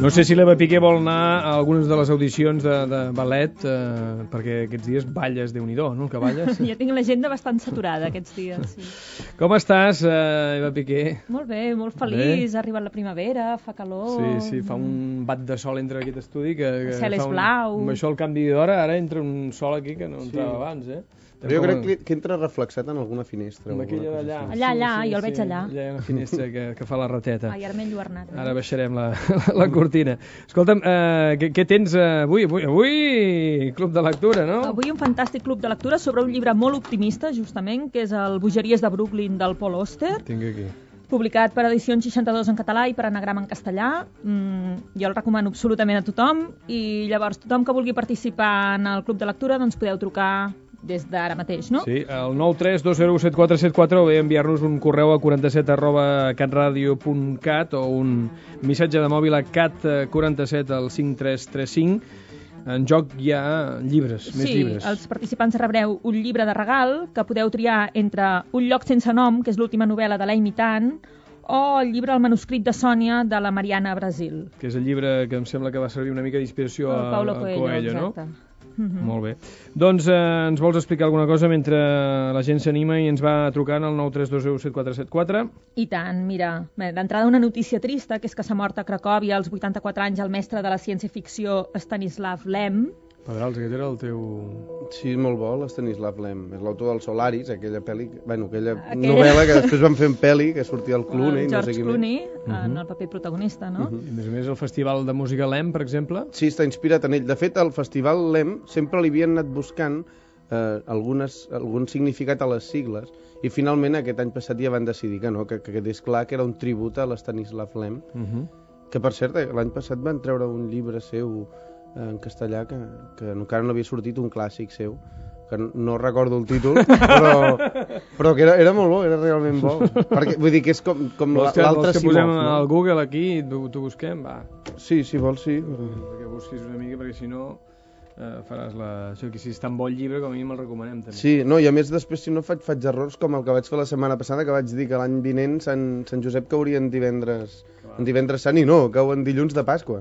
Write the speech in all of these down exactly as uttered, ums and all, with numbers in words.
No sé si l'Eva Piqué vol anar a algunes de les audicions de, de ballet, eh, perquè aquests dies balles, Déu-n'hi-do, no, el que balles? Ja tinc l'agenda bastant saturada aquests dies, sí. Com estàs, eh, Eva Piqué? Molt bé, molt feliç, ha arribat la primavera, fa calor... Sí, sí, fa un bat de sol entre aquest estudi que... que el cel és un, blau... Amb això el canvi d'hora, ara entra un sol aquí que no entrava sí. abans, eh? Però jo crec que, que entra reflexat en alguna finestra. Amb aquella d'allà. Allà, allà, sí, sí, jo el veig sí, allà. Allà hi ha una finestra que, que fa la rateta. Ai, ara m'he enlluernat. Eh? Ara baixarem la, la, la cortina. Escolta'm, eh, què, què tens avui? avui? Avui, club de lectura, no? Avui un fantàstic club de lectura sobre un llibre molt optimista, justament, que és el Bogeries de Brooklyn del Paul Auster. Tinc aquí. Publicat per Edicions seixanta-dos en català i per Anagrama en castellà. Mm, jo el recomano absolutament a tothom i llavors tothom que vulgui participar en el club de lectura doncs podeu trucar des d'ara mateix, no? Sí, el nou tres dos zero set quatre set quatre o bé enviar-nos un correu a quaranta-set arroba catradio punt cat o un missatge de mòbil a cat quaranta-set al cinc tres tres cinc. En joc hi ha llibres, sí, més llibres. Sí, els participants rebreu un llibre de regal que podeu triar entre Un lloc sense nom, que és l'última novel·la de l'Amy Tan, o el llibre El manuscrit de Sònia, de la Mariana Brasil. Que és el llibre que em sembla que va servir una mica d'inspiració a, Paulo a Coelho, Coelho, no? exacte. Mm-hmm. Molt bé. Doncs eh, ens vols explicar alguna cosa mentre la gent s'anima i ens va trucant al nou tres dos zero set quatre set quatre? I tant, mira, d'entrada una notícia trista, que és que s'ha mort a Cracòvia als vuitanta-quatre anys el mestre de la ciència-ficció Stanislav Lem. Pedrals, aquest era el teu... Sí, molt bo, l'Stanislav Lem. És l'autor del Solaris, aquella pel·li... Bueno, aquella aquella... novel·la que després van fer en pel·li, que sortia el Clooney, el no sé George qui Clooney, més. en el paper protagonista, no? Uh-huh. I a més a més el Festival de Música Lem, per exemple? Sí, està inspirat en ell. De fet, al Festival Lem sempre li havien anat buscant eh, algunes, algun significat a les sigles i finalment aquest any passat ja van decidir que no, que, que quedés clar que era un tribut a l'Stanislav Lem, uh-huh. que per cert, l'any passat van treure un llibre seu en castellà que, que encara no havia sortit, un clàssic seu que no recordo el títol però, però que era, era molt bo, era realment bo perquè, vull dir que és com, com l'altre Simov, que posem no? al Google aquí i t'ho busquem, va sí, si vols sí perquè busquis una mica, perquè si no eh, faràs la... Això, que si és tan bon llibre com a mínim el recomanem també. Sí, no, i a més després si no faig, faig errors com el que vaig fer la setmana passada, que vaig dir que l'any vinent Sant, Sant Josep caurien divendres en divendres sant i no, cauen dilluns de Pasqua.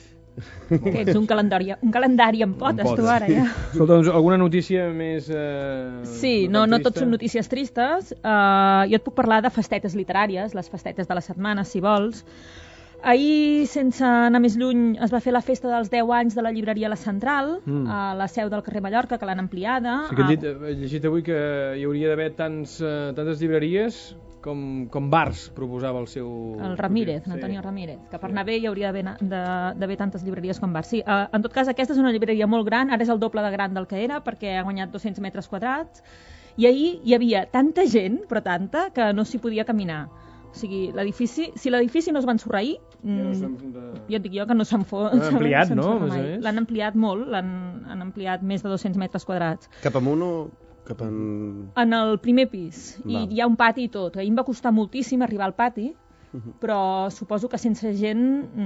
Que ets un calendari, un calendari amb potes, tu ara, ja. Escolta, doncs, alguna notícia més... Eh, sí, no, no tot són notícies tristes. Uh, jo et puc parlar de festetes literàries, les festetes de la setmana, si vols. Ahir, sense anar més lluny, es va fer la festa dels deu anys de la llibreria La Central, mm. a la seu del carrer Mallorca, que l'han ampliada. Sí, que he, llegit, he llegit avui que hi hauria d'haver tants, uh, tantes llibreries com, com bars, proposava el seu... El Ramírez, sí. Antonio Ramírez, que per anar bé hi hauria d'haver tantes llibreries com bars. Sí, uh, en tot cas, aquesta és una llibreria molt gran, ara és el doble de gran del que era, perquè ha guanyat dos-cents metres quadrats, i ahir hi havia tanta gent, però tanta, que no s'hi podia caminar. O sigui, l'edifici, si l'edifici no es va ensorrar ahir, mm, de... jo et dic jo que no se'n fot. L'han ampliat, no? L'han ampliat molt, l'han ampliat més de dos-cents metres quadrats. Cap amunt o cap en... En el primer pis, i Val. hi ha un pati i tot. Ahir em va costar moltíssim arribar al pati, uh-huh. però suposo que sense gent,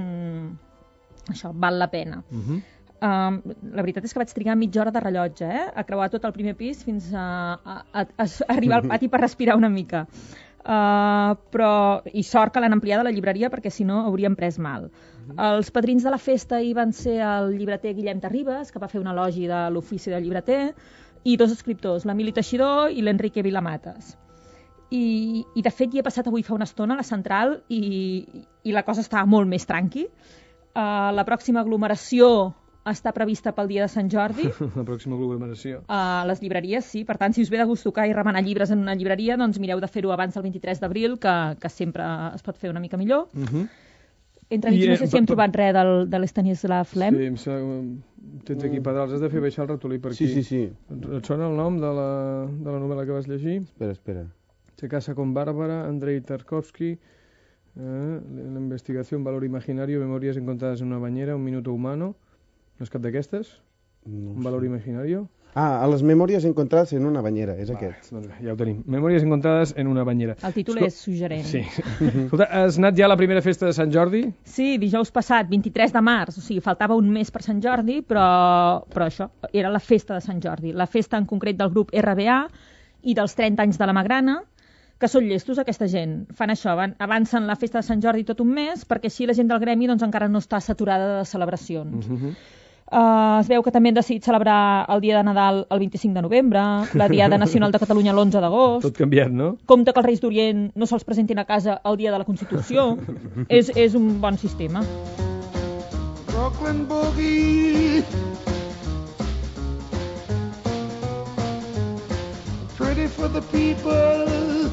mm, això, val la pena. Uh-huh. Um, la veritat és que vaig trigar mitja hora de rellotge, eh? A creuar tot el primer pis fins a, a, a, a arribar al pati per respirar una mica. Uh, però, i sort que l'han ampliada la llibreria perquè si no hauríem pres mal. Uh-huh. Els padrins de la festa hi van ser el llibreter Guillem Terribas, que va fer un elogi de l'ofici de llibreter, i dos escriptors, l'Emili Teixidor i l'Enrique Vilamates. I, I de fet hi he passat avui fa una estona a la Central i, i la cosa estava molt més tranqui. Uh, la pròxima aglomeració està prevista pel dia de Sant Jordi. La pròxima aglomeració. A les llibreries, sí. Per tant, si us ve de gust tocar i remenar llibres en una llibreria, doncs mireu de fer-ho abans del vint-i-tres d'abril, que, que sempre es pot fer una mica millor. Uh-huh. Entre mig, no sé si hem trobat res del, de l'Stanislav Lem. Sí, em sembla, tens aquí pedrals, has de fer baixar el ratolí per aquí. Sí, sí, sí. Et sona el nom de la, de la novel·la que vas llegir? Espera, espera. Se casa con Bárbara, Andrei Tarkovsky, eh, la investigació, un valor imaginario, memòries encontrades en una bañera, un minuto humano. No és cap d'aquestes? No un valor sé. Imaginario? Ah, a les memòries encontrades en una banyera, és Va, aquest. Doncs bé, ja ho tenim. Memòries encontrades en una banyera. El títol Escol... és suggerent. Sí. Escolta, has anat ja a la primera festa de Sant Jordi? Sí, dijous passat, vint-i-tres de març, o sigui, faltava un mes per Sant Jordi, però, però això, era la festa de Sant Jordi. La festa en concret del grup R B A i dels trenta anys de la Magrana, que són llestos aquesta gent. Fan això, van, avancen la festa de Sant Jordi tot un mes, perquè així la gent del gremi doncs, encara no està saturada de celebracions. Uh-huh. Uh, es veu que també han decidit celebrar el dia de Nadal el vint-i-cinc de novembre, la Diada Nacional de Catalunya l'onze d'agost. Tot canviat, no? Compte que els Reis d'Orient no se'ls presentin a casa el dia de la Constitució. és, és un bon sistema. Brooklyn Boogie, pretty for the people,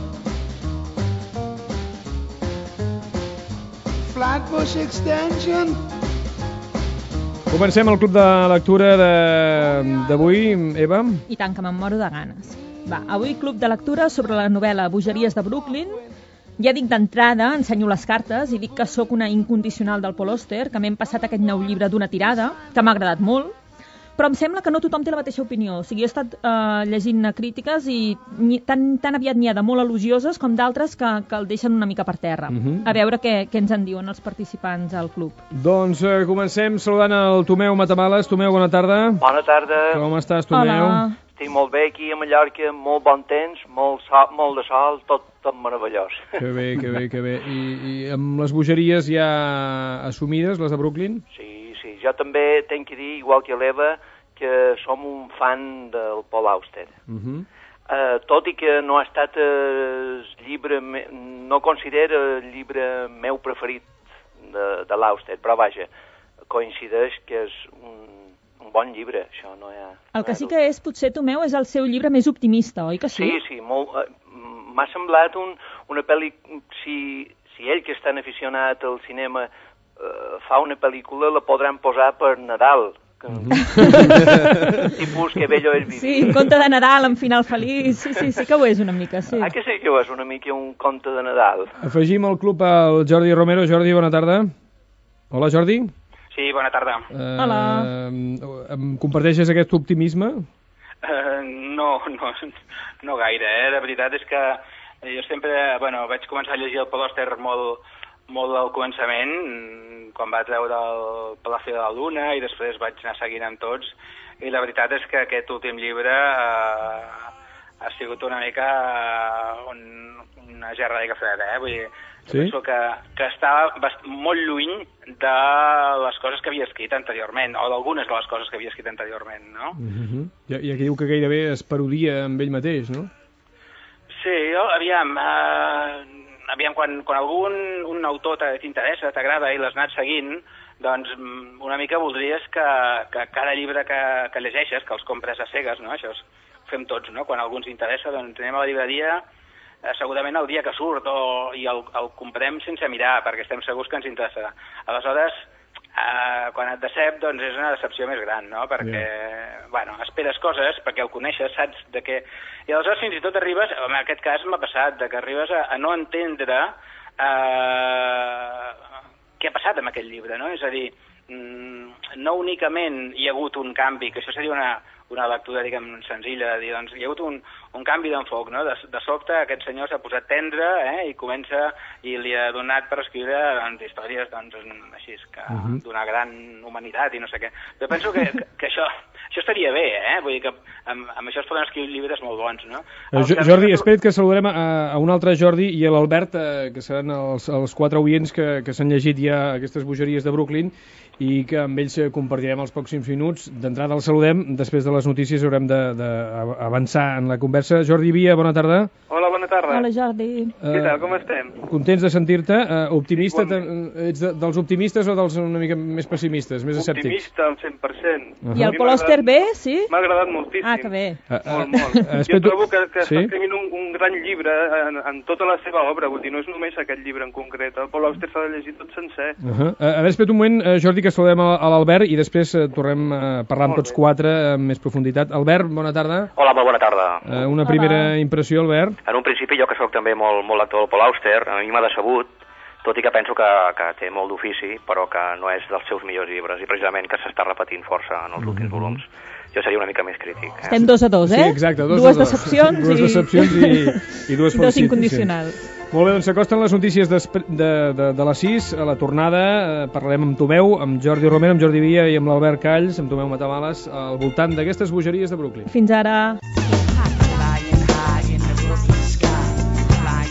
Flatbush Extension. Comencem el club de lectura d'avui, Eva. I tant, que me'n moro de ganes. Va, avui club de lectura sobre la novel·la Bogeries de Brooklyn. Ja dic d'entrada, ensenyo les cartes i dic que sóc una incondicional del Paul Auster, que m'hem passat aquest nou llibre d'una tirada, que m'ha agradat molt, però em sembla que no tothom té la mateixa opinió. O sigui, he estat eh, llegint crítiques i ni, tan, tan aviat n'hi ha de molt elogioses com d'altres que, que el deixen una mica per terra. Uh-huh. A veure què, què ens en diuen els participants al club. Doncs eh, comencem saludant el Tomeu Matamales. Tomeu, bona tarda. Bona tarda. Com estàs, Tomeu? Hola. Estic molt bé aquí a Mallorca, molt bon temps, molt, sol, molt de sol, tot, tot meravellós. Que bé, que bé, que bé. I, i amb les bogeries ja assumides, les de Brooklyn? Sí. Sí, jo també tenc que dir, igual que l'Eva, que som un fan del Paul Auster. Uh-huh. uh, tot i que no ha estat el llibre, me... no considero el llibre meu preferit de, de l'Auster, però vaja, coincideix que és un, un bon llibre, això no hi ha... El que sí que és, potser, Tomeu, és el seu llibre més optimista, oi que sí? Sí, sí, molt, uh, m'ha semblat un, una pel·li... Si, si ell, que és tan aficionat al cinema, Uh, fa una pel·lícula, la podran posar per Nadal. Que... Mm-hmm. Tipus que bello és vivir. Sí, un conte de Nadal amb final feliç. Sí, sí, sí que ho és una mica, sí. Ah, que sí que ho és una mica un conte de Nadal. Afegim al club al Jordi Romero. Jordi, bona tarda. Hola, Jordi. Sí, bona tarda. Uh, Hola. Em comparteixes aquest optimisme? Uh, no, no, no gaire, eh? La veritat és que jo sempre, bueno, vaig començar a llegir el Paul Auster molt... molt al començament, quan vaig veure el Palacio de la Luna i després vaig anar seguint amb tots, i la veritat és que aquest últim llibre eh, ha sigut una mica uh, un, una gerra de cafè, eh? Vull dir, sí? Penso que, que estava bast- molt lluny de les coses que havia escrit anteriorment, o d'algunes de les coses que havia escrit anteriorment, no? Uh-huh. I, I aquí diu que gairebé es parodia amb ell mateix, no? Sí, jo, aviam... Uh, Aviam, quan, quan algun un autor t'interessa, t'agrada i l'has anat seguint, doncs una mica voldries que, que cada llibre que, que llegeixes, que els compres a cegues, no? Això ho fem tots, no? Quan algú ens interessa, doncs anem a la llibreria eh, segurament el dia que surt o, i el, el comprem sense mirar, perquè estem segurs que ens interessa. Aleshores, eh, quan et decep, doncs és una decepció més gran, no? Perquè, yeah. bueno, esperes coses, perquè el coneixes, saps de què... I aleshores fins i tot arribes, en aquest cas m'ha passat, de que arribes a, a no entendre eh, què ha passat amb aquest llibre, no? És a dir, no únicament hi ha hagut un canvi, que això seria una, una lectura, diguem, senzilla, de dir, doncs hi ha hagut un, un canvi d'enfoc, no? De, de sobte aquest senyor s'ha posat tendre, eh? I comença, i li ha donat per escriure doncs, històries, doncs, així, que uh-huh. d'una gran humanitat i no sé què. Jo penso que, que, que això, això estaria bé, eh? Vull dir que amb, amb això es poden escriure llibres molt bons, no? Uh, Jordi, que... espera't que saludarem a, a un altre Jordi i a l'Albert, eh, que seran els, els quatre oients que, que s'han llegit ja aquestes bogeries de Brooklyn i que amb ells compartirem els pròxims minuts. D'entrada els saludem, després de les notícies haurem d'avançar en la conversa. Jordi Via, bona tarda. Hola, bona tarda. Hola, Jordi. Uh, Què tal, com estem? Contents de sentir-te. Uh, optimista, sí, ets de, dels optimistes o dels una mica més pessimistes, més escèptics? Optimista al cent per cent. Uh-huh. I el Paul Auster bé, sí? M'ha agradat moltíssim. Ah, que bé. Uh, uh, molt, molt. Uh, jo trobo que, que sí? està escrivint un, un gran llibre en, en tota la seva obra, vull dir, no és només aquest llibre en concret. El Paul Auster s'ha de llegir tot sencer. Uh-huh. Uh, a veure, espera't un moment, uh, Jordi, que saludem a, a l'Albert i després uh, tornem a parlar amb tots quatre amb més profunditat. Albert, bona tarda. Hola, molt bona tarda. Uh, una primera Hola. impressió, Albert? En un principi, jo que sóc també molt, molt lector del Paul Auster, a mi m'ha decebut, tot i que penso que, que té molt d'ofici, però que no és dels seus millors llibres, i precisament que s'està repetint força en els mm-hmm. últims volums. Jo seria una mica més crític. Eh? Estem dos a dos, eh? Sí, exacte, dos dues a dos. Decepcions dues i... decepcions i, i dues dos incondicionals. Sí. Molt bé, doncs s'acosten les notícies de, de, de, de les sis, a la tornada eh, parlarem amb Tomeu, amb Jordi Romero, amb Jordi Via i amb l'Albert Calls, amb Tomeu Matamales, al voltant d'aquestes bogeries de Brooklyn. Fins ara.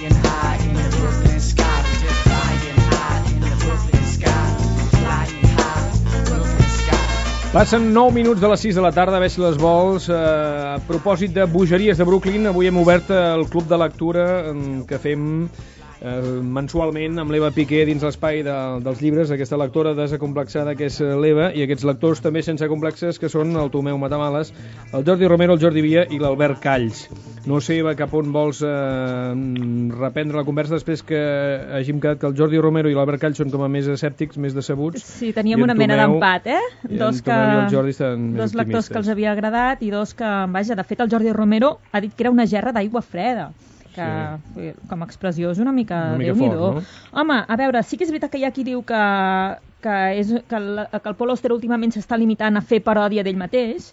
Passen nou minuts de les sis de la tarda, a veure si les vols. Eh, a propòsit de bogeries de Brooklyn, avui hem obert el club de lectura que fem eh, mensualment amb l'Eva Piqué dins l'espai de, dels llibres, aquesta lectora desacomplexada que és l'Eva, i aquests lectors també sense complexes que són el Tomeu Matamales, el Jordi Romero, el Jordi Via i l'Albert Calls. No sé, Eva, cap on vols eh, reprendre la conversa després que hàgim quedat que el Jordi Romero i l'Albert Calls són com a més escèptics, més decebuts. Sí, teníem una mena d'empat, eh? Dos, que, dos lectors que els havia agradat i dos que, vaja, de fet el Jordi Romero ha dit que era una gerra d'aigua freda, que sí, com a expressió és una mica, una mica Déu-n'hi-do. fort, no? Home, a veure, sí que és veritat que hi ha qui diu que, que, és, que, el, que el Paul Auster últimament s'està limitant a fer paròdia d'ell mateix,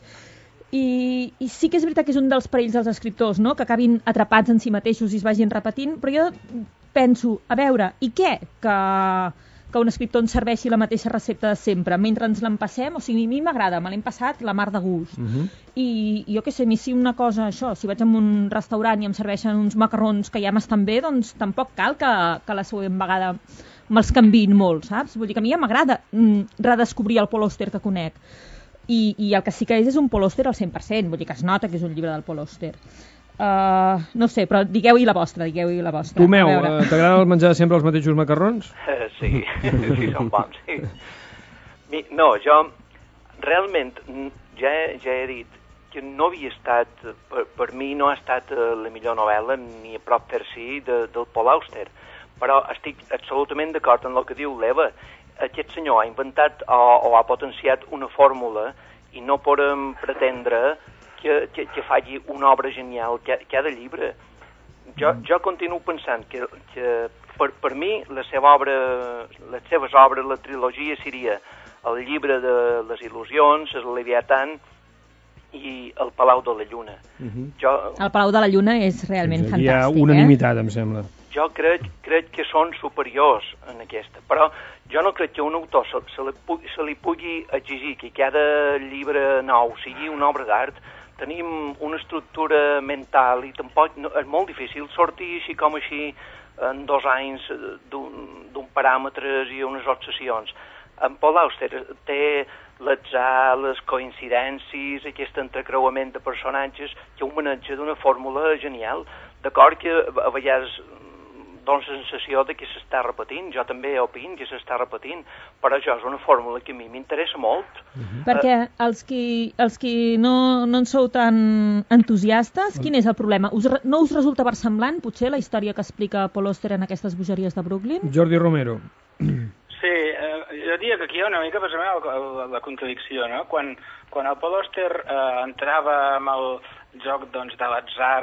I, i sí que és veritat que és un dels perills dels escriptors, no? Que acabin atrapats en si mateixos i es vagin repetint, però jo penso, a veure, i què? Que, que un escriptor ens serveixi la mateixa recepta de sempre, mentre ens l'empassem, o sigui, a mi m'agrada, me l'he empassat la mar de gust. Uh -huh. I, I jo què sé, a mi si una cosa, això, si vaig a un restaurant i em serveixen uns macarrons que ja m'estan bé, doncs tampoc cal que, que la següent vegada me'ls canviïn molt, saps? Vull dir que a mi ja m'agrada mm, redescobrir el Paul Auster que conec. I, i el que sí que és és un Paul Auster al cent per cent, vull dir que es nota que és un llibre del Paul Auster. Uh, no sé, però digueu-hi la vostra, digueu-hi la vostra. Tomeu, uh, t'agrada menjar sempre els mateixos macarrons? Uh, sí, sí, són bons, sí. Mi, no, jo realment ja, ja he dit que no havia estat, per, per mi no ha estat la millor novel·la, ni a prop per si, de, del Paul Auster, però estic absolutament d'acord amb el que diu l'Eva. Aquest senyor ha inventat o, o ha potenciat una fórmula i no podem pretendre que, que, que faci una obra genial cada llibre. Jo, jo continuo pensant que, que per, per mi la seva obra, les seves obres, la trilogia seria el llibre de les il·lusions, el Leviathan i el Palau de la Lluna. Uh-huh. jo, el Palau de la Lluna és realment sí, fantàstic. Hi ha unanimitat, eh? Em sembla. Jo crec, crec que són superiors en aquesta, però jo no crec que un autor se, se, li, pugui, se li pugui exigir que cada llibre nou sigui una obra d'art. Tenim una estructura mental i tampoc no, és molt difícil sortir així com així en dos anys d'un paràmetres i unes obsessions. En Paul Auster té l'atzar, les coincidències, aquest entrecreuament de personatges que ho maneja d'una fórmula genial. D'acord que a vegades dona la sensació de que s'està repetint, jo també opino que s'està repetint, però això és una fórmula que a mi m'interessa molt. Uh-huh. Perquè els qui, els qui no, no en sou tan entusiastes, quin és el problema? Us, no us resulta versemblant, potser, la història que explica Paul Auster en aquestes bogeries de Brooklyn? Jordi Romero. Sí, eh, jo diria que aquí hi ha una mica precisament la, la contradicció, no? Quan, quan el Paul Auster eh, entrava amb el joc doncs, de l'atzar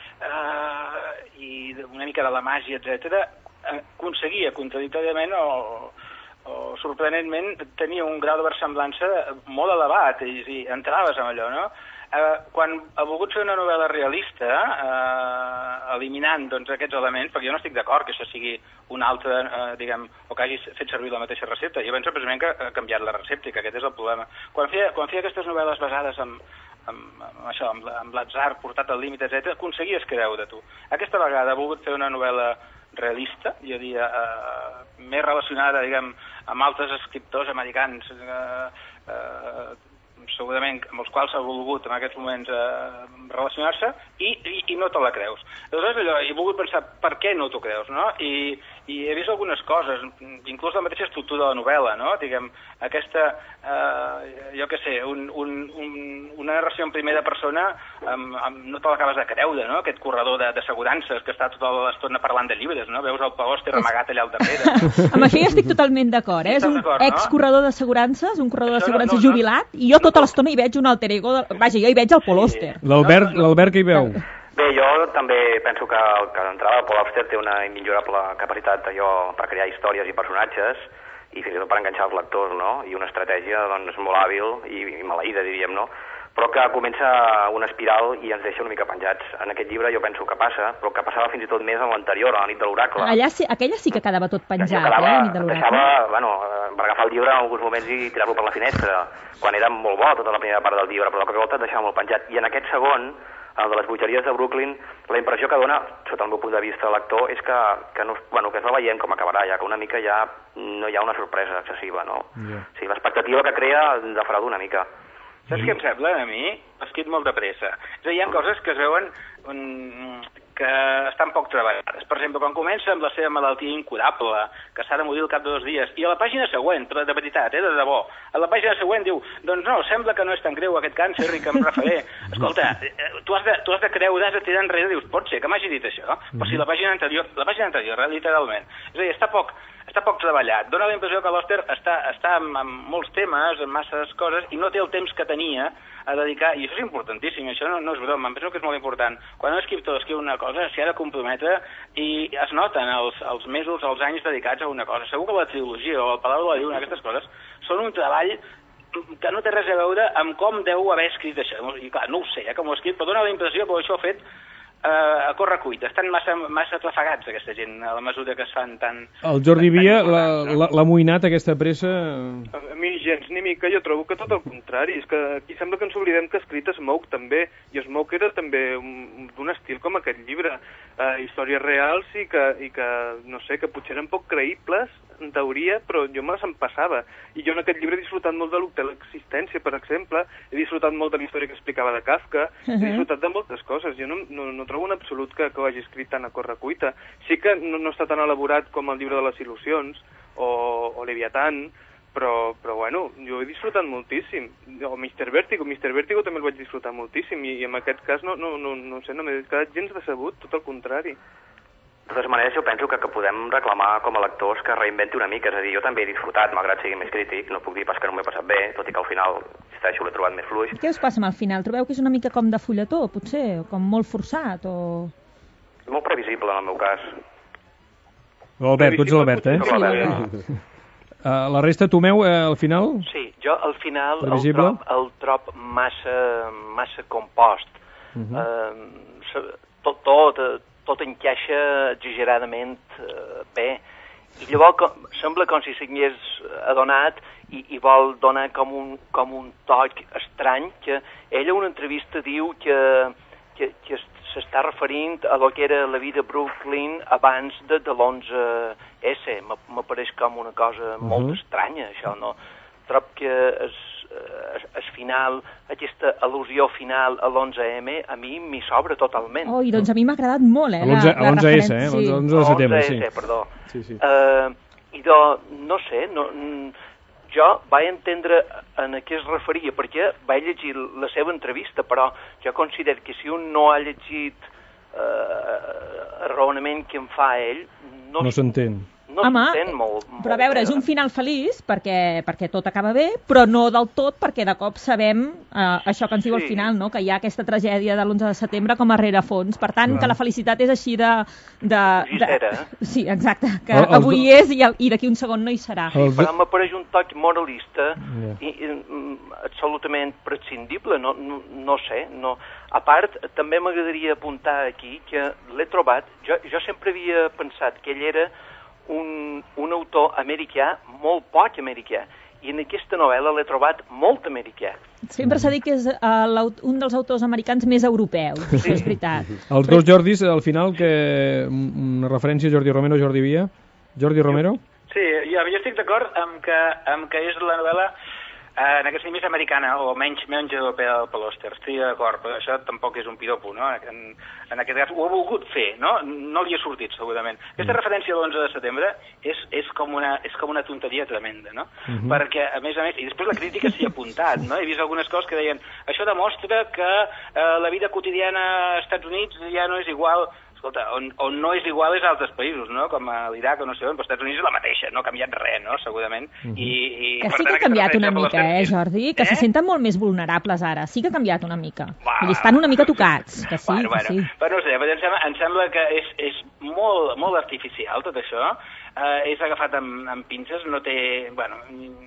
eh, i una mica de la màgia, etcètera, aconseguia contradictòriament o, o sorprenentment tenia un grau de versemblança molt elevat, i, i entraves amb allò, no? Eh, quan ha volgut fer una novel·la realista, eh, eliminant doncs, aquests elements, perquè jo no estic d'acord que això sigui un altre, eh, diguem, o que hagi fet servir la mateixa recepta. Jo penso precisament que ha canviat la recepta, i que aquest és el problema. Quan feia, quan feia aquestes novel·les basades en, en, en això, amb, amb l'atzar portat al límit, etcètera, aconseguies creure tu. Aquesta vegada ha volgut fer una novel·la realista, jo diria, eh, més relacionada, diguem, amb altres escriptors americans, eh, eh, segurament amb els quals ha volgut en aquests moments eh, relacionar-se, i, i, i no te la creus. Aleshores, allò, he volgut pensar per què no t'ho creus, no? I, i he vist algunes coses, inclús la mateixa estructura de la novel·la, no? Diguem, aquesta, eh, jo què sé, un, un, un, una narració en primera persona amb, amb, no te l'acabes de creure, no? Aquest corredor d'assegurances que està tota l'estona parlant de llibres, no? Veus el Paul Auster amagat allà al darrere. Amb això ja estic totalment d'acord, eh? És un ex-corredor d'assegurances, un corredor d'assegurances no, no, jubilat, no, i jo tota l'estona hi veig un alter ego, de... vaja, jo hi veig el Paul Auster. Sí. L'Albert, no, no. l'Albert que hi veu? Bé, jo també penso que, que d'entrada el Paul Auster té una immillorable capacitat allò per crear històries i personatges i fins i tot per enganxar els lectors, no? I una estratègia doncs, molt hàbil i, i maleïda, diríem, no? Però que comença una espiral i ens deixa una mica penjats. En aquest llibre jo penso que passa, però que passava fins i tot més en l'anterior, a la nit de l'oracle. Allà sí, aquella sí que quedava tot penjat, quedava, eh, a la nit de l'oracle. Deixava, bueno, per agafar el llibre en alguns moments i tirar-lo per la finestra, quan era molt bo tota la primera part del llibre, però de cop i volta et deixava molt penjat. I en aquest segon el de les bogeries de Brooklyn, la impressió que dona, sota el meu punt de vista, l'actor, és que, que, no, bueno, que es va veient com acabarà, ja que una mica ja no hi ha una sorpresa excessiva, no? Yeah. O sigui, l'expectativa que crea defrauda una mica. Saps què em sembla, a mi? Ha escrit molt de pressa. És a dir, hi ha coses que es veuen um, que estan poc treballades. Per exemple, quan comença amb la seva malaltia incurable, que s'ha de morir al cap de dos dies, i a la pàgina següent, però de veritat, eh, de debò, a la pàgina següent diu, doncs no, sembla que no és tan greu aquest càncer i que em refaré. Escolta, tu has de, tu has de creure, has de tirar enrere, dius, pot ser que m'hagi dit això? Però si la pàgina anterior, la pàgina anterior, literalment. És a dir, està poc, està poc treballat. Dóna la impressió que l'Oster està, està amb, amb molts temes, amb masses coses, i no té el temps que tenia a dedicar, i això és importantíssim, això no, no és broma, em penso que és molt important. Quan un escriptor escriu una cosa, s'hi ha de comprometre i es noten els, els mesos, els anys dedicats a una cosa. Segur que la trilogia o el Palau de la Lluna, aquestes coses, són un treball que no té res a veure amb com deu haver escrit això. I clar, no ho sé, eh, com ho ha escrit, però dona la impressió que això ho ha fet Uh, a corre cuita. Estan massa, massa atrafegats, aquesta gent, a la mesura que es fan tan... El Jordi Via l'ha amoïnat, aquesta pressa? A, a mi gens ni mica, jo trobo que tot el contrari. És que aquí sembla que ens oblidem que ha escrit Smoke també, i Smoke era també d'un estil com aquest llibre, uh, històries reals i que, i que, no sé, que potser eren poc creïbles, en teoria, però jo me les empassava. I jo en aquest llibre he disfrutat molt de l'Hotel Existència, per exemple, he disfrutat molt de la història que explicava de Kafka, uh -huh. he disfrutat de moltes coses. Jo no, no, no trobo en absolut que, que ho hagi escrit tan a correcuita. Sí que no, no està tan elaborat com el llibre de les il·lusions o, o Leviatán, però, però bueno, jo he disfrutat moltíssim. O mister Vértigo, mister Vértigo també el vaig disfrutar moltíssim, i, i en aquest cas no, no, no, no sé, no m'he quedat gens decebut, tot el contrari. De totes maneres, jo penso que, que podem reclamar com a lectors que reinventi una mica, és a dir, jo també he disfrutat, malgrat sigui més crític, no puc dir pas que no m'he passat bé, tot i que al final, insisteixo, l'he trobat més fluix. Què us passa amb el final? Trobeu que és una mica com de fulletó, potser? O com molt forçat, o...? És molt previsible, en el meu cas. L'Albert, tu ets l'Albert, eh? Sí, l'Albert. Uh, la resta, Tomeu, uh, al final? Sí, jo al final el previsible? trob, el trob massa, massa compost. Uh -huh. uh, tot, tot, tot encaixa exageradament uh, bé. I llavors com, sembla com si s'hagués adonat i, i vol donar com un, com un toc estrany, que ella en una entrevista diu que, que, que s'està referint a lo que era la vida a Brooklyn abans de, de l'onze esse. M'apareix com una cosa molt uh -huh. estranya, això, no? Trob que es, es, es final, aquesta al·lusió final a l'onze eme, a mi m'hi sobra totalment. Oh, i doncs a mi m'ha agradat molt, eh, la, la l'onze esse, eh? Sí. l'onze de setembre, sí. l'onze esse, perdó. Sí, sí. Uh, I doncs, no sé, no, jo vaig entendre en què es referia, perquè vaig llegir la seva entrevista, però jo considero que si un no ha llegit uh, el raonament que em fa ell, no, no s'entén. No s'entén molt, molt. Però a veure, és un final feliç perquè, perquè tot acaba bé, però no del tot perquè de cop sabem eh, això que ens diu sí. al final, no? Que hi ha aquesta tragèdia de l'onze de setembre com a rerefons. Per tant, clar, que la felicitat és així de... de, de... de... Sí, exacte, que el, el, avui és i, i d'aquí un segon no hi serà. Sí, però m'apareix un toc moralista yeah. i, i absolutament prescindible, no, no, no sé. No. A part, també m'agradaria apuntar aquí que l'he trobat, jo, jo sempre havia pensat que ell era un, un autor americà, molt poc americà, i en aquesta novel·la l'he trobat molt americà. Sempre s'ha dit que és uh, un dels autors americans més europeus, sí. Això és veritat. Els dos Jordis, al final, que una referència a Jordi Romero, Jordi Via. Jordi Romero? Sí, jo, jo estic d'acord amb, que, amb que és la novel·la eh, en aquest sentit més americana o menys, menys europea del Paul-Auster. Estic d'acord, però això tampoc és un piropo, no? En, en aquest cas ho ha volgut fer, no? No li ha sortit, segurament. Aquesta mm. referència a l'onze de setembre és, és, com una, és com una tonteria tremenda, no? Mm -hmm. Perquè, a més a més, i després la crítica s'hi ha apuntat, no? He vist algunes coses que deien això demostra que eh, la vida quotidiana als Estats Units ja no és igual. Escolta, on, on no és igual és a altres països, no? Com a l'Iraq o no sé on, però als Estats Units és la mateixa, no ha canviat res, no? Segurament. Uh-huh. I, i, que sí que ha canviat una mica, eh, Jordi? Que eh? se senten molt més vulnerables ara. Sí que ha canviat una mica. Va, Vull dir, estan una mica tocats, que sí, bueno, bueno. que sí. Però no sé, em sembla, em sembla que és, és molt, molt artificial tot això. Eh, és agafat amb, amb pinces, no té... Bueno,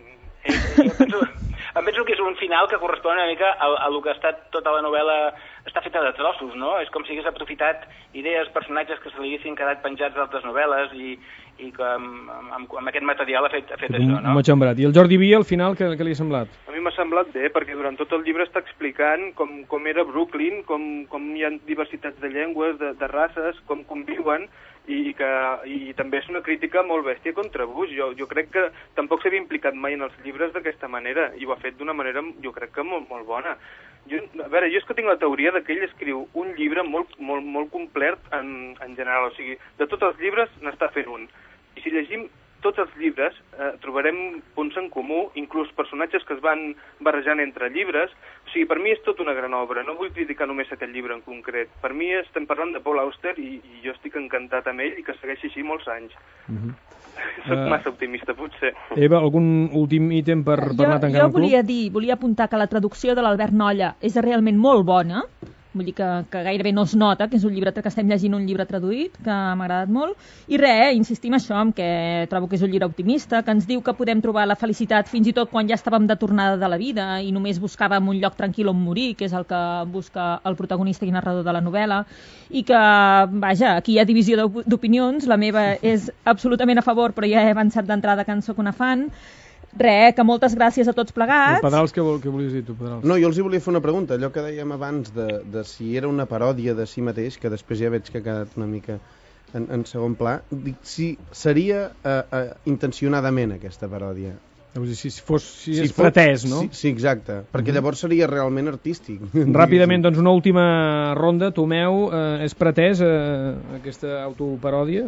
és, jo penso... Em penso que és un final que correspon una mica a, a lo que ha estat tota la novel·la, està feta de trossos, no? És com si hagués aprofitat idees, personatges que se li haguessin quedat penjats d'altres novel·les i, i que amb, amb, amb aquest material ha fet, ha fet un, això, no? Un matxembrat. I el Jordi Via, al final, què, què li ha semblat? A mi m'ha semblat bé, perquè durant tot el llibre està explicant com, com era Brooklyn, com, com hi ha diversitats de llengües, de, de races, com conviuen, i, que, i també és una crítica molt bèstia contra Bush. Jo, jo crec que tampoc s'havia implicat mai en els llibres d'aquesta manera, i ho ha fet d'una manera, jo crec que molt, molt bona. Jo, a veure, jo és que tinc la teoria de que ell escriu un llibre molt, molt, molt complet en, en general, o sigui, de tots els llibres n'està fent un. I si llegim tots els llibres eh, trobarem punts en comú, inclús personatges que es van barrejant entre llibres. O sigui, per mi és tot una gran obra. No vull criticar només aquest llibre en concret. Per mi estem parlant de Paul Auster i, i jo estic encantat amb ell i que segueixi així molts anys. Uh-huh. Soc uh, massa optimista, potser. Eva, algun últim ítem per, per jo, anar tancant jo el club? volia dir, volia apuntar que la traducció de l'Albert Nolla és realment molt bona. Vull dir que, que gairebé no es nota que és un llibre que estem llegint un llibre traduït, que m'ha agradat molt. I res, insistim això, en que trobo que és un llibre optimista, que ens diu que podem trobar la felicitat fins i tot quan ja estàvem de tornada de la vida i només buscàvem un lloc tranquil on morir, que és el que busca el protagonista i narrador de la novel·la, i que, vaja, aquí hi ha divisió d'opinions, la meva és absolutament a favor, però ja he avançat d'entrada que en soc una fan. Res, que moltes gràcies a tots plegats. Pedrals, què, vol, què volies dir tu, Pedrals? No, jo els hi volia fer una pregunta. Allò que dèiem abans de, de si era una paròdia de si mateix, que després ja veig que ha quedat una mica en, en segon pla, dic, si seria uh, uh, intencionadament aquesta paròdia. Si, si, fos, si, si és fos, pretès, no? Sí, sí, exacte, perquè uh-huh. llavors seria realment artístic. Ràpidament, doncs una última ronda. Tomeu, eh, és pretès eh, aquesta autoparòdia?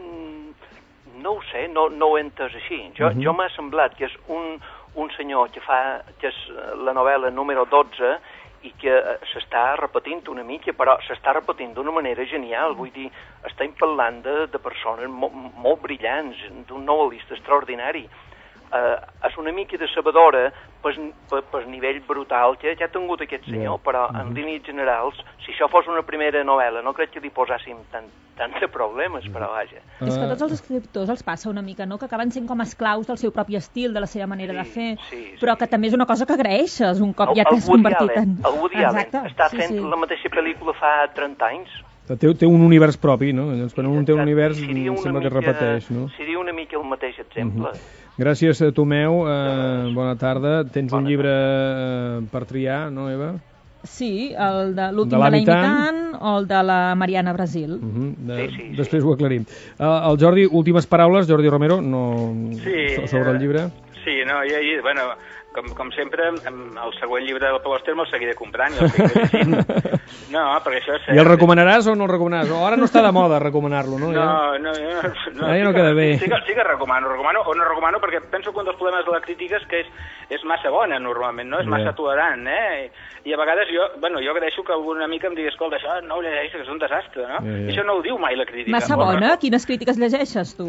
No ho sé, no, no ho he entès així. Jo, uh-huh. jo m'ha semblat que és un, un senyor que fa que és la novel·la número dotze i que s'està repetint una mica, però s'està repetint d'una manera genial. Vull dir, estem parlant de, de persones molt, molt brillants, d'un novel·lista extraordinari. Uh, és una mica decebedora per, per, per nivell brutal que, que ha tingut aquest senyor, però en línies generals, si això fos una primera novel·la, no crec que li posàssim tant, tant de problemes, però vaja. Uh... És que a tots els escriptors els passa una mica, no?, que acaben sent com esclaus del seu propi estil, de la seva manera sí, de fer, sí, sí. però que també és una cosa que agraeixes un cop el, ja t'has convertit en... El Woody Allen està sí, fent sí. la mateixa pel·lícula fa trenta anys. Té, té un univers propi, no? Llavors, quan un té un univers, sembla que es repeteix, no? Seria una mica el mateix exemple. Uh-huh. Gràcies, Tomeu. Eh, bona tarda. Tens bona un llibre eh, per triar, no, Eva? Sí, el de l'últim de, de l'Amy Tan o el de la Mariana Brasil. Uh-huh. de, sí, sí, després sí. ho aclarim. Uh, el Jordi, últimes paraules, Jordi Romero, no, sí, sobre el llibre? Sí, no, i, i bueno, com, com sempre, el següent llibre del Paul Auster me'l seguiré comprant i el seguiré llegint. No, perquè això és cert. I el recomanaràs o no el recomanaràs? O ara no està de moda recomanar-lo, no? No, ja? no, no. no ja sí no que, queda bé. Sí que, sí que recomano, recomano o no recomano, perquè penso que un dels problemes de la crítica és que és, és massa bona, normalment, no? És massa yeah. tolerant, eh? I, I a vegades jo, bueno, jo agraeixo que alguna mica em digui, escolta, això no ho llegeixes, que és un desastre, no? Yeah, yeah. I això no ho diu mai la crítica. Massa bona? No? Quines crítiques llegeixes, tu?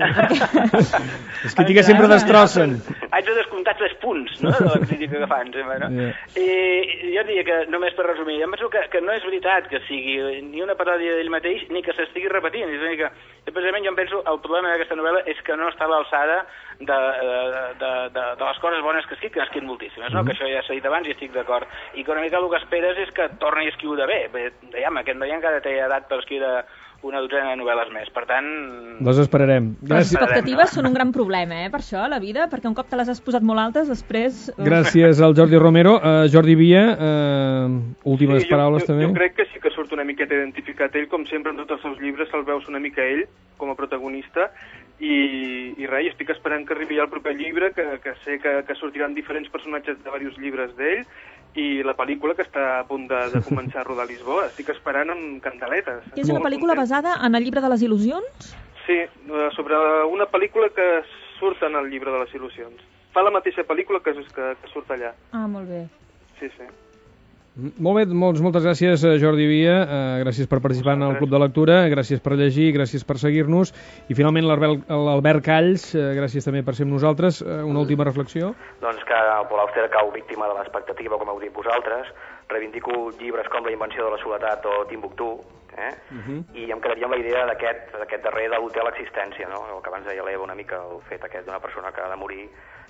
Les crítiques sempre destrossen. Haig de descomptar tres punts, no?, de la crítica que fan, sempre, no? Yeah. I jo diria que, només per resumir, jo penso que, que no és veritat que sigui ni una paròdia d'ell mateix, ni que s'estigui repetint. És a dir que, precisament, jo em penso, el problema d'aquesta novel·la és que no està a l'alçada de, de, de, de, de les coses bones que escric, que n'escric moltíssimes, no? Mm-hmm. Que això ja s'ha dit abans i estic d'acord. I que una mica el que esperes és que torni a escriure bé. Dèiem, aquest noi encara té edat per escriure una dotzena de novel·les més, per tant... Les esperarem. Les expectatives són un gran problema, eh, per això, a la vida, perquè un cop te les has posat molt altes, després... Gràcies al Jordi Romero. Uh, Jordi Via, uh, últimes sí, paraules jo, jo, també. Jo crec que sí que surt una miqueta identificat ell, com sempre en tots els seus llibres se'l veus una mica ell, com a protagonista, i, i res, estic esperant que arribi ja el proper llibre, que, que sé que, que sortiran diferents personatges de diversos llibres d'ell, i la pel·lícula que està a punt de, de començar a rodar a Lisboa. Estic esperant amb candeletes. És una pel·lícula basada en el llibre de les il·lusions? Sí, sobre una pel·lícula que surt en el llibre de les il·lusions. Fa la mateixa pel·lícula que, que, que surt allà. Ah, molt bé. Sí, sí. Molt bé, molts, moltes gràcies, Jordi Via, uh, gràcies per participar en el Club de Lectura, gràcies per llegir, gràcies per seguir-nos, i finalment l'Albert Calls, uh, gràcies també per ser amb nosaltres. Uh, una última reflexió? Doncs que el Paul Auster cau víctima de l'expectativa, com heu dit vosaltres. Reivindico llibres com La invenció de la soledat o Timbuktu, eh? Uh-huh. I em quedaria amb la idea d'aquest darrer de l'hotel Existència, no? El que abans deia l'Eva, una mica el fet aquest d'una persona que ha de morir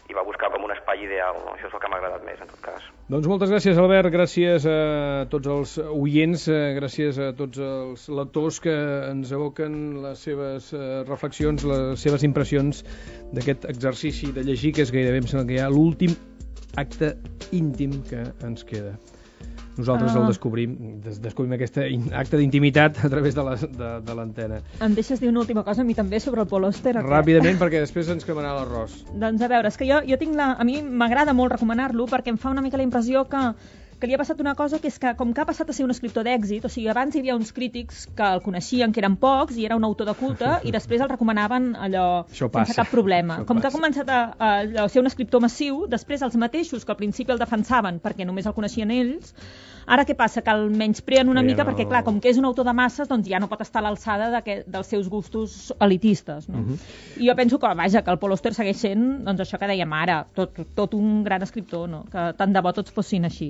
i va buscar com un espai ideal, no? Això és el que m'ha agradat més, en tot cas. Doncs moltes gràcies, Albert, gràcies a tots els oients, gràcies a tots els lectors que ens evoquen les seves reflexions, les seves impressions d'aquest exercici de llegir, que és gairebé, em sembla que hi ha l'últim acte íntim que ens queda. Nosaltres ah. el descobrim, des descobrim aquest acte d'intimitat a través de l'antena. Em deixes dir una última cosa a mi també sobre el Paul Auster? Ràpidament, perquè després ens cremarà l'arròs. Doncs a veure, és que jo, jo tinc la... A mi m'agrada molt recomanar-lo perquè em fa una mica la impressió que, que li ha passat una cosa, que és que com que ha passat a ser un escriptor d'èxit, o sigui, abans hi havia uns crítics que el coneixien, que eren pocs, i era un autor de culte, i després el recomanaven allò sense cap problema. Això com passa. Que ha començat a, a, a ser un escriptor massiu, després els mateixos que al principi el defensaven perquè només el coneixien ells, ara què passa? Que el menyspreen una sí, mica no... perquè, clar, com que és un autor de masses, doncs ja no pot estar a l'alçada de dels seus gustos elitistes. No? Uh-huh. I jo penso que, vaja, que el Paul Auster segueix sent, doncs això que dèiem ara, tot, tot un gran escriptor, no? Que tant de bo tots fossin així.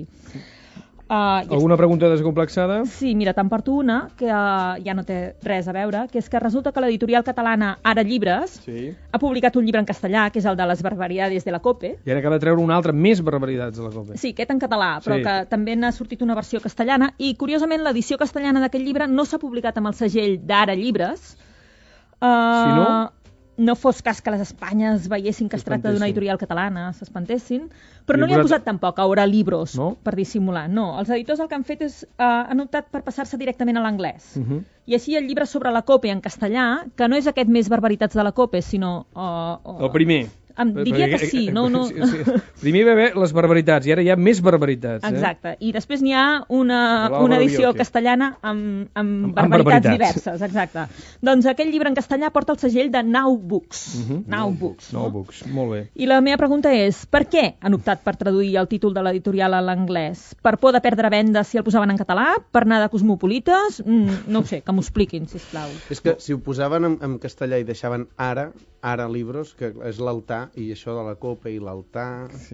Uh, Alguna pregunta descomplexada? Sí, mira, te'n porto una que uh, ja no té res a veure, que és que resulta que l'editorial catalana Ara Llibres sí. ha publicat un llibre en castellà, que és el de Les barbaridades de la Cope. I ara acaba de treure un altre, més barbaridats de la Cope. Sí, aquest en català, però sí. que també n'ha sortit una versió castellana, i curiosament l'edició castellana d'aquest llibre no s'ha publicat amb el segell d'Ara Llibres. Uh, si no? No fos cas que les Espanyes veiessin que es tracta d'una editorial catalana, s'espantessin, però no li han posat tampoc a Hora Libros no? per dissimular. No, els editors el que han fet és uh, han optat per passar-se directament a l'anglès. Uh-huh. I així el llibre sobre la Cope en castellà, que no és aquest més barbaritats de la Cope, sinó... Uh, uh, el primer. Em diria que sí, no, no... Sí, sí. Primer va haver les barbaritats i ara hi ha més barbaritats. Eh? Exacte, i després n'hi ha una, una edició castellana amb, amb, amb barbaritats, barbaritats diverses, exacte. Doncs aquest llibre en castellà porta el segell de Now Books. Uh-huh. Now Books. Now no? Books, molt bé. I la meva pregunta és, per què han optat per traduir el títol de l'editorial a l'anglès? Per por de perdre vendes si el posaven en català? Per anar de cosmopolites? Mm, no ho sé, que m'ho expliquin, sisplau. És que si ho posaven en, en castellà i deixaven Ara, Ara Libros, que és l'altar, i això de la Copa i l'altar... Sí,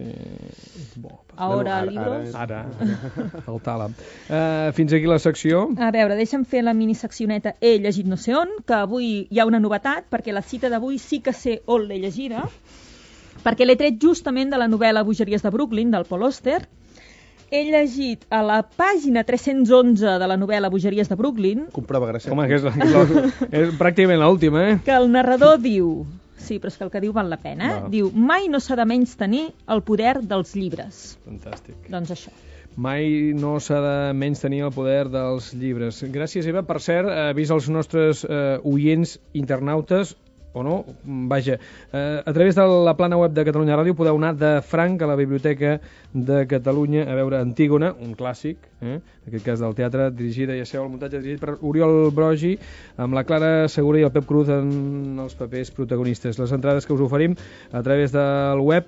és bo. Ahora bueno, Libros... Ara, ara. el tàlam. Uh, fins aquí la secció. A veure, deixa'm fer la miniseccioneta He llegit no sé on, que avui hi ha una novetat, perquè la cita d'avui sí que sé on l'he llegida, perquè l'he tret justament de la novel·la Bogeries de Brooklyn, del Paul Auster. He llegit a la pàgina tres-cents onze de la novel·la Bogeries de Brooklyn... Comprova gràcies. Home, que és, és, la, és pràcticament l'última, eh? Que el narrador diu... Sí, però és que el que diu val la pena, eh? No. Diu, mai no s'ha de menys tenir el poder dels llibres. Fantàstic. Doncs això. Mai no s'ha de menys tenir el poder dels llibres. Gràcies, Eva. Per cert, avís als nostres eh, oients internautes, o no, vaja, eh, a través de la plana web de Catalunya Ràdio podeu anar de franc a la Biblioteca de Catalunya a veure Antígona, un clàssic, eh, en aquest cas del teatre, dirigida, ja sabeu, el muntatge dirigit per Oriol Brogi, amb la Clara Segura i el Pep Cruz en els papers protagonistes. Les entrades que us oferim a través del web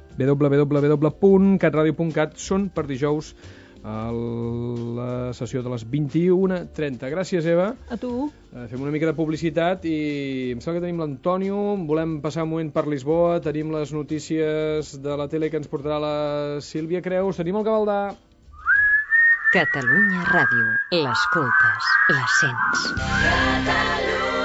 w w w punt cat radio punt cat són per dijous a la sessió de les vint-i-una trenta. Gràcies, Eva. A tu. Eh, fem una mica de publicitat i em sembla que tenim l'Antonio, volem passar un moment per Lisboa, tenim les notícies de la tele que ens portarà la Sílvia Creus, tenim el Gavaldà. Catalunya Ràdio. L'escoltes, la sents. Catalunya.